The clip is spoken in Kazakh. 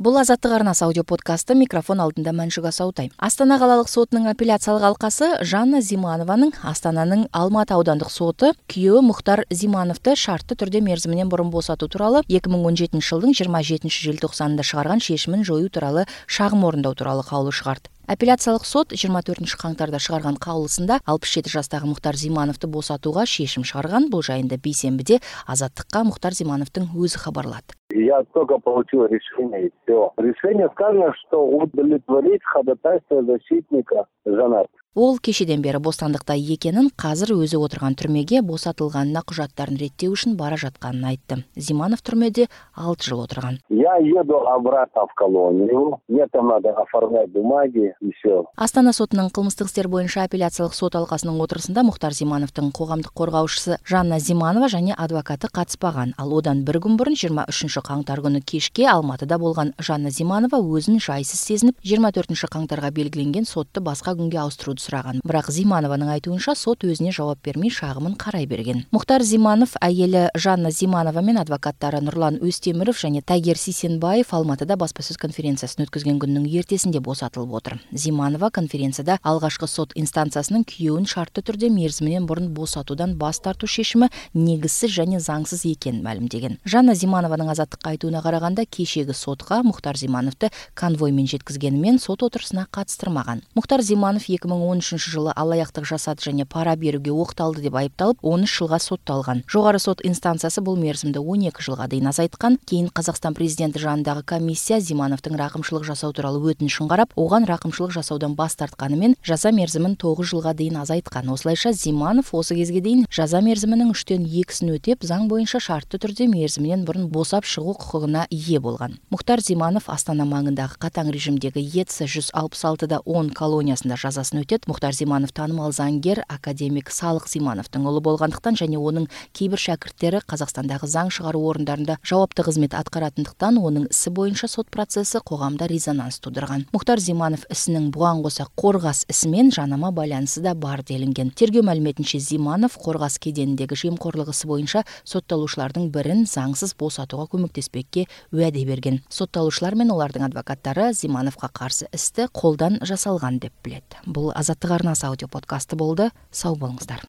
Бұл Азаттық арнасы аудиоподкасты, микрофон алдында Мәншүк Асаутай. Астана қалалық сотының апелляциялық алқасы Жанна Зиманованың Астананың Алматы аудандық соты күйеуі Мұхтар Зимановты шартты түрде мерзімінен бұрын босату туралы 2017 жылдың 27 желтоқсанында шығарған шешімін жою туралы шағым орындау туралы қаулы шығарды. Апелляциялық сот 24 қаңтарда шығарған қаулысында 67 жастағы Мұхтар Зимановты босатуға шешім шығарған. Бұл жайында бейсенбіде Азаттыққа Мұхтар Зимановтың өзі хабарлады. Я только получил решение, и все. Решение сказано, что удовлетворить ходатайство защитника женат. Ол кешеден бері бостандықта екенін, қазір өзі отырған түрмеге босатылғанына құжаттарын реттеу үшін бара жатқанын айтты. Зиманов түрмеде 6 жыл отырған. Я еду обратно в колонию. Мне там надо оформлять бумаги и все. Астана сотының қылмыстық істер бойынша апелляциялық сот алқасының отырысында Мұхтар Зимановтың қоғамдық қорғаушысы Жанна Зиманова және адвокаты қатыспаған. Ал одан бір күн бұрын 23 қаңтар күні кешке Алматыда болған Жанна Зиманова өзін жайсыз сезініп, 24 қаңтарға белгіленген сотты басқа күнге ауыстыруды сұраған. Бірақ Зиманованың айтуынша сот өзіне жауап бермей шағымын қарай берген. Мұхтар Зиманов әйелі Жанна Зиманова мен адвокаттары Нұрлан Өстеміров және Тайгер Сисенбаев Алматыда баспасөз конференциясын өткізген күннің ертесінде босатылып отыр. Зиманова конференцияда алғашқы сот инстанциясының күйеуін шартты түрде мерзімінен бұрын босатудан бас тарту шешімі негізсіз және заңсыз екенін мәлімдеген. Жанна Зиманованың Азаттыққа айтуына қарағанда, кешегі сотқа Мұхтар Зимановты конвоймен жеткізгенімен сот отырысына қатыстырмаған. Мұхтар Зиманов 2013 жылы алаяқтық жасады және пара беруге оқталды деп айыпталып, 13 жылға сотталған. Жоғары сот инстанциясы бұл мерзімді 12 жылға дейін азайтқан. Кейін Қазақстан президенті жанындағы комиссия Зимановтың рақымшылық жасау туралы өтінішін қарап, оған рақымшылық жасаудан бас тартқанымен жаза мерзімін 9 жылға дейін азайтқан. Осылайша Зиманов осы кезге дейін жаза мерзімінің 3-тен 2-сін өтеп, заң бойынша шартты түрде мерзімінен бұрын босап шығу құқығына ие болған. Мұхтар Зиманов Астана маңындағы қатаң режимдегі ЕЦ 166-да 10 колониясында жазасын өтеді. Мұхтар Зиманов танымал заңгер, академик Салық Зимановтың ұлы болғандықтан және оның кейбір шәкірттері Қазақстандағы заң шығару орындарында жауапты қызмет атқаратындықтан оның ісі бойынша сот процесі қоғамда резонанс тудырған. Мұхтар Зиманов ісінің бұған қоса Қорғас ісімен жанама байланысы да бар делінген. Тергеу мәліметінше Зиманов Қорғас кеденіндегі жемқорлық ісі бойынша сотталушылардың бірін заңсыз босатуға көмектеспекке уәде берген. Сотталушылар мен олардың адвокаттары Зимановқа қарсы істі қолдан жасалған деп біледі. Бұл Азаттық арнасы аудиоподкасты болды. Сау болыңыздар.